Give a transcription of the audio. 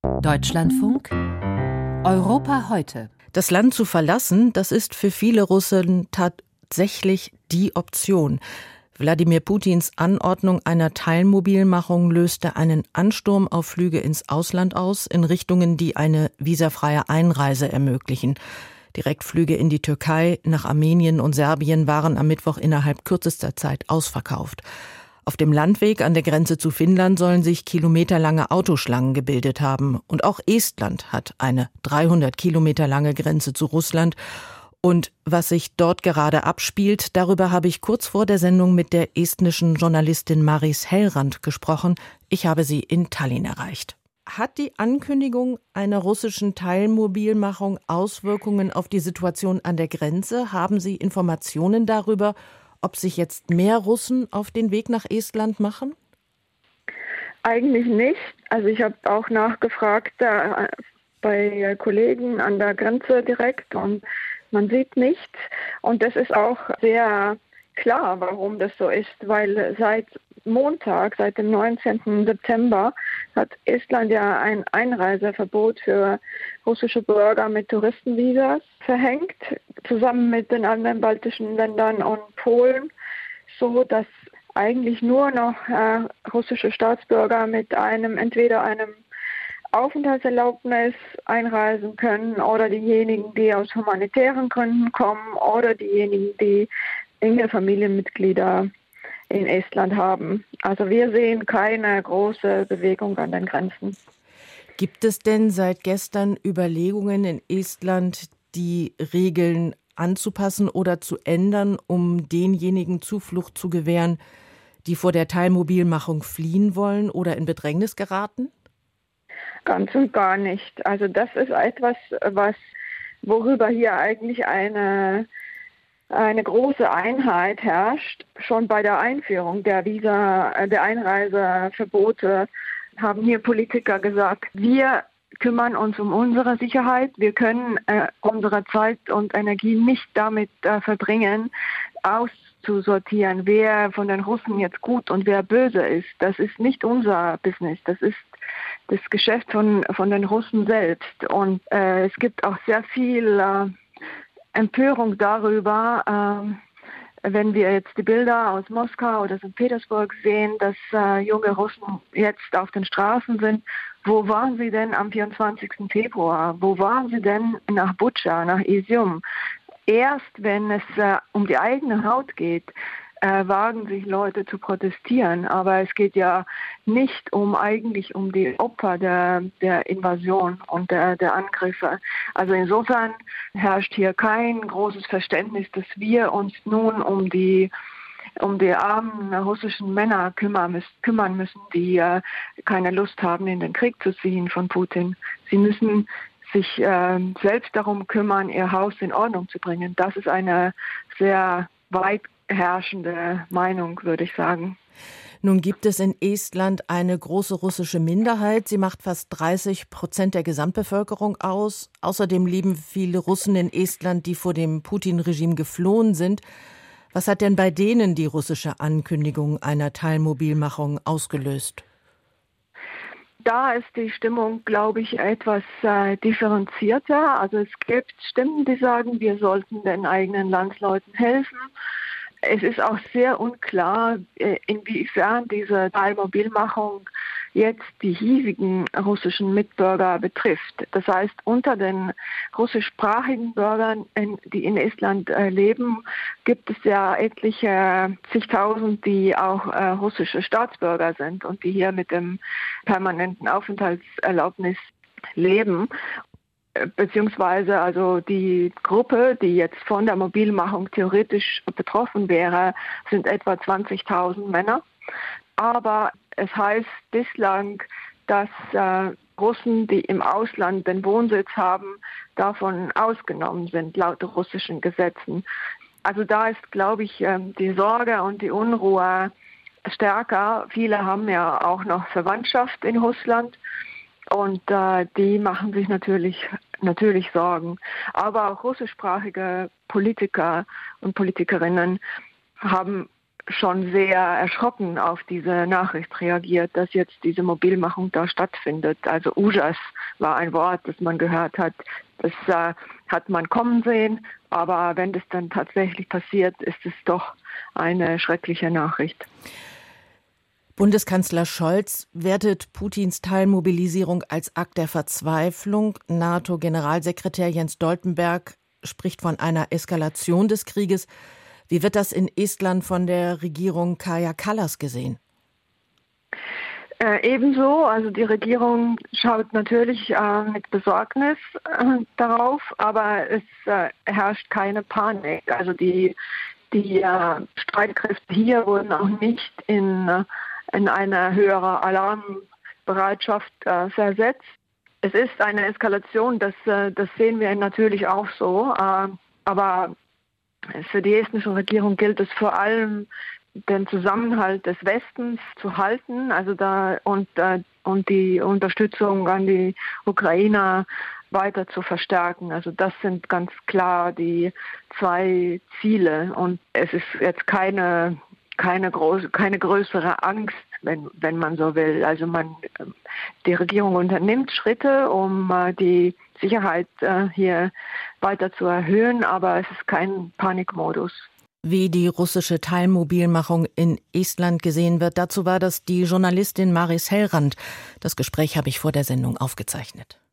Deutschlandfunk Europa heute. Das Land zu verlassen, das ist für viele Russen tatsächlich die Option. Wladimir Putins Anordnung einer Teilmobilmachung löste einen Ansturm auf Flüge ins Ausland aus, in Richtungen, die eine visafreie Einreise ermöglichen. Direktflüge in die Türkei, nach Armenien und Serbien waren am Mittwoch innerhalb kürzester Zeit ausverkauft. Auf dem Landweg an der Grenze zu Finnland sollen sich kilometerlange Autoschlangen gebildet haben. Und auch Estland hat eine 300 Kilometer lange Grenze zu Russland. Und was sich dort gerade abspielt, darüber habe ich kurz vor der Sendung mit der estnischen Journalistin Maris Helrand gesprochen. Ich habe sie in Tallinn erreicht. Hat die Ankündigung einer russischen Teilmobilmachung Auswirkungen auf die Situation an der Grenze? Haben Sie Informationen darüber, ob sich jetzt mehr Russen auf den Weg nach Estland machen? Eigentlich nicht. Also ich habe auch nachgefragt bei Kollegen an der Grenze direkt und man sieht nichts. Und das ist auch sehr klar, warum das so ist, weil seit Montag, seit dem 19. September, hat Estland ja ein Einreiseverbot für russische Bürger mit Touristenvisas verhängt, zusammen mit den anderen baltischen Ländern und Polen, so dass eigentlich nur noch russische Staatsbürger mit entweder einem Aufenthaltserlaubnis einreisen können oder diejenigen, die aus humanitären Gründen kommen oder diejenigen, die enge Familienmitglieder in Estland haben. Also wir sehen keine große Bewegung an den Grenzen. Gibt es denn seit gestern Überlegungen in Estland, die Regeln anzupassen oder zu ändern, um denjenigen Zuflucht zu gewähren, die vor der Teilmobilmachung fliehen wollen oder in Bedrängnis geraten? Ganz und gar nicht. Also das ist etwas, worüber hier eigentlich eine große Einheit herrscht. Schon bei der Einführung der Einreiseverbote haben hier Politiker gesagt, wir kümmern uns um unsere Sicherheit. Wir können unsere Zeit und Energie nicht damit verbringen, auszusortieren, wer von den Russen jetzt gut und wer böse ist. Das ist nicht unser Business. Das ist das Geschäft von den Russen selbst. Und es gibt auch sehr viel Empörung darüber, wenn wir jetzt die Bilder aus Moskau oder St. Petersburg sehen, dass junge Russen jetzt auf den Straßen sind. Wo waren sie denn am 24. Februar? Wo waren sie denn nach Butscha, nach Izium? Erst wenn es um die eigene Haut geht, wagen sich Leute zu protestieren. Aber es geht ja nicht eigentlich um die Opfer der Invasion und der Angriffe. Also insofern herrscht hier kein großes Verständnis, dass wir uns nun um die armen russischen Männer kümmern müssen, die keine Lust haben, in den Krieg zu ziehen von Putin. Sie müssen sich selbst darum kümmern, ihr Haus in Ordnung zu bringen. Das ist eine sehr weit herrschende Meinung, würde ich sagen. Nun gibt es in Estland eine große russische Minderheit. Sie macht fast 30% der Gesamtbevölkerung aus. Außerdem leben viele Russen in Estland, die vor dem Putin-Regime geflohen sind. Was hat denn bei denen die russische Ankündigung einer Teilmobilmachung ausgelöst? Da ist die Stimmung, glaube ich, etwas differenzierter. Also es gibt Stimmen, die sagen, wir sollten den eigenen Landsleuten helfen. Es ist auch sehr unklar, inwiefern diese Teilmobilmachung jetzt die hiesigen russischen Mitbürger betrifft. Das heißt, unter den russischsprachigen Bürgern, die in Estland leben, gibt es ja etliche zigtausend, die auch russische Staatsbürger sind und die hier mit dem permanenten Aufenthaltserlaubnis leben. Beziehungsweise also die Gruppe, die jetzt von der Mobilmachung theoretisch betroffen wäre, sind etwa 20.000 Männer. Aber es heißt bislang, dass Russen, die im Ausland den Wohnsitz haben, davon ausgenommen sind, laut russischen Gesetzen. Also da ist, glaube ich, die Sorge und die Unruhe stärker. Viele haben ja auch noch Verwandtschaft in Russland. Und die machen sich natürlich Sorgen. Aber auch russischsprachige Politiker und Politikerinnen haben schon sehr erschrocken auf diese Nachricht reagiert, dass jetzt diese Mobilmachung da stattfindet. Also Ujas war ein Wort, das man gehört hat. Das hat man kommen sehen, aber wenn das dann tatsächlich passiert, ist es doch eine schreckliche Nachricht. Bundeskanzler Scholz wertet Putins Teilmobilisierung als Akt der Verzweiflung. NATO-Generalsekretär Jens Stoltenberg spricht von einer Eskalation des Krieges. Wie wird das in Estland von der Regierung Kaja Kallas gesehen? Ebenso, also die Regierung schaut natürlich mit Besorgnis darauf, aber es herrscht keine Panik. Also die Streitkräfte hier wurden auch nicht in eine höhere Alarmbereitschaft versetzt. Es ist eine Eskalation, das sehen wir natürlich auch so, aber für die estnische Regierung gilt es vor allem, den Zusammenhalt des Westens zu halten, also und die Unterstützung an die Ukrainer weiter zu verstärken. Also das sind ganz klar die zwei Ziele und es ist jetzt keine größere Angst, wenn man so will. Also die Regierung unternimmt Schritte, um die Sicherheit hier weiter zu erhöhen, aber es ist kein Panikmodus. Wie die russische Teilmobilmachung in Estland gesehen wird, dazu war das die Journalistin Maris Hellrand. Das Gespräch habe ich vor der Sendung aufgezeichnet.